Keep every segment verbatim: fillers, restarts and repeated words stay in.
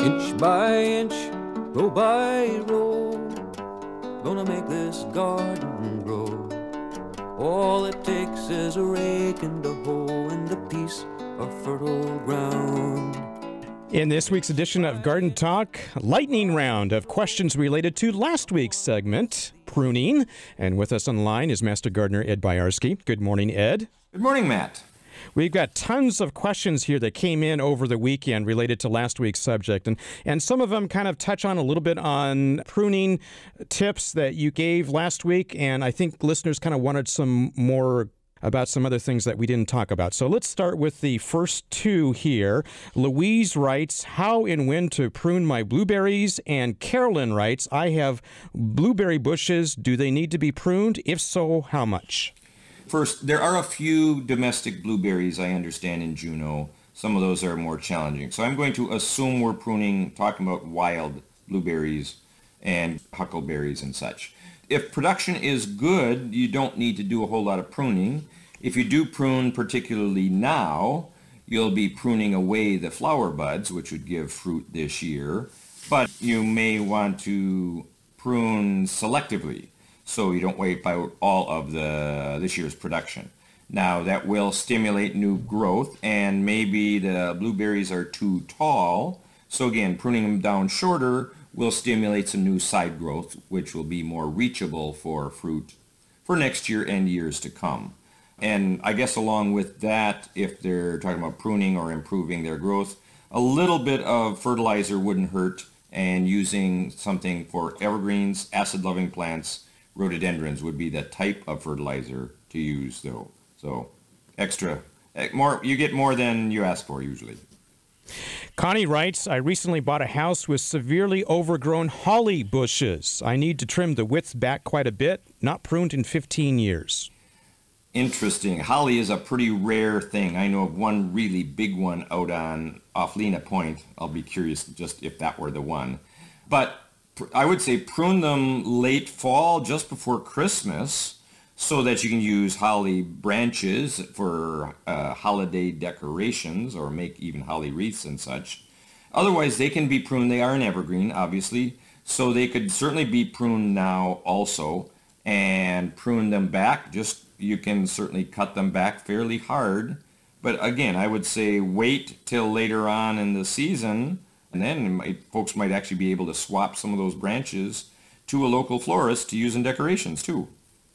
Inch by inch, row by row, gonna make this garden grow. All it takes is a rake and a hoe and a piece of fertile ground. In this week's edition of Garden Talk, lightning round of questions related to last week's segment, pruning. And with us online is Master Gardener Ed Byarski. Good morning, Ed. Good morning, Matt. We've got tons of questions here that came in over the weekend related to last week's subject. And, and some of them kind of touch on a little bit on pruning tips that you gave last week. And I think listeners kind of wanted some more about some other things that we didn't talk about. So let's start with the first two here. Louise writes, how and when to prune my blueberries? And Carolyn writes, I have blueberry bushes. Do they need to be pruned? If so, how much? First, there are a few domestic blueberries, I understand, in Juneau. Some of those are more challenging. So I'm going to assume we're pruning, talking about wild blueberries and huckleberries and such. If production is good, you don't need to do a whole lot of pruning. If you do prune, particularly now, you'll be pruning away the flower buds, which would give fruit this year. But you may want to prune selectively, so you don't wipe out all of the this year's production. Now, that will stimulate new growth, and maybe the blueberries are too tall. So again, pruning them down shorter will stimulate some new side growth, which will be more reachable for fruit for next year and years to come. And I guess along with that, if they're talking about pruning or improving their growth, a little bit of fertilizer wouldn't hurt, and using something for evergreens, acid-loving plants, rhododendrons would be the type of fertilizer to use, though. So extra, more, you get more than you ask for usually. Connie writes, I recently bought a house with severely overgrown holly bushes. I need to trim the width back quite a bit, not pruned in fifteen years. Interesting. Holly is a pretty rare thing. I know of one really big one out on off Lena Point. I'll be curious just if that were the one. But I would say prune them late fall, just before Christmas, so that you can use holly branches for uh, holiday decorations or make even holly wreaths and such. Otherwise, they can be pruned. They are an evergreen, obviously, so they could certainly be pruned now also, and prune them back. Just you can certainly cut them back fairly hard. But again, I would say wait till later on in the season, and then might, folks might actually be able to swap some of those branches to a local florist to use in decorations too.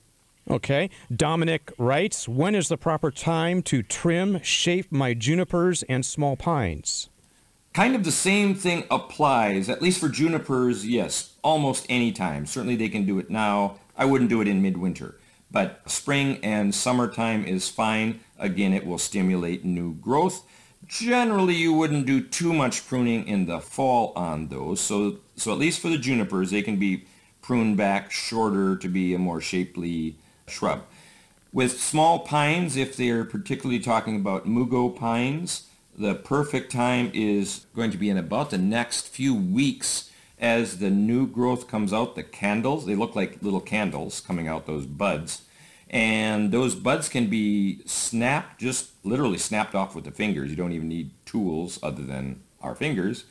Okay. Dominic writes, when is the proper time to trim, shape my junipers and small pines? Kind of the same thing applies, at least for junipers, yes, almost any time. Certainly they can do it now. I wouldn't do it in midwinter. But spring and summertime is fine. Again, it will stimulate new growth. Generally, you wouldn't do too much pruning in the fall on those. So, so at least for the junipers, they can be pruned back shorter to be a more shapely shrub. With small pines, if they're particularly talking about mugo pines, the perfect time is going to be in about the next few weeks as the new growth comes out. The candles, they look like little candles coming out, those buds. And those buds can be snapped, just literally snapped off with the fingers. You don't even need tools other than our fingers.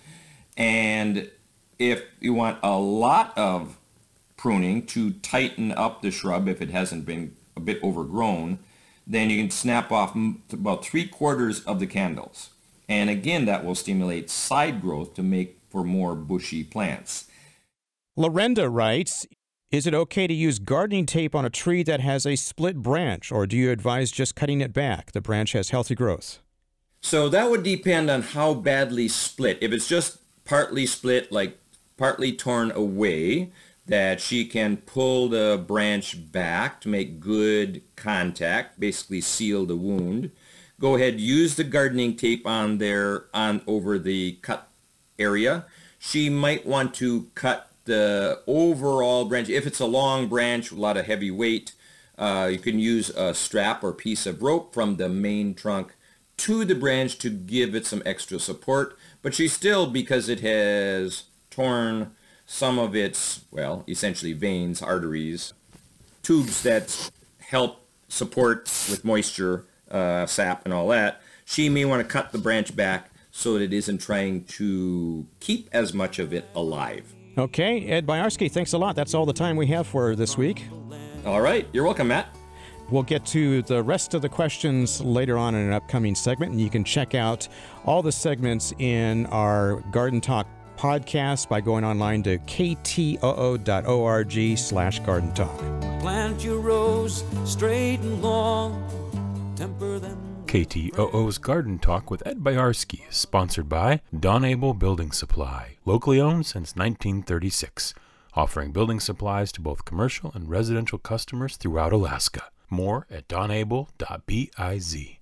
And if you want a lot of pruning to tighten up the shrub if it hasn't been a bit overgrown, then you can snap off about three quarters of the candles. And again, that will stimulate side growth to make for more bushy plants. Lorenda writes, is it okay to use gardening tape on a tree that has a split branch, or do you advise just cutting it back? The branch has healthy growth. So that would depend on how badly split. If it's just partly split, like partly torn away, that she can pull the branch back to make good contact, basically seal the wound. Go ahead, use the gardening tape on there, on over the cut area. She might want to cut the overall branch. If it's a long branch with a lot of heavy weight, uh, you can use a strap or piece of rope from the main trunk to the branch to give it some extra support. But she still, because it has torn some of its, well, essentially veins, arteries, tubes that help support with moisture, uh, sap and all that, she may want to cut the branch back so that it isn't trying to keep as much of it alive. Okay, Ed Byarski, thanks a lot. That's all the time we have for this week. All right. You're welcome, Matt. We'll get to the rest of the questions later on in an upcoming segment, and you can check out all the segments in our Garden Talk podcast by going online to k t o o dot org slash garden talk. Plant your rows straight and long, temper them. K T O O's Garden Talk with Ed Byarski is sponsored by Don Abel Building Supply, locally owned since nineteen thirty-six, offering building supplies to both commercial and residential customers throughout Alaska. More at don able dot biz.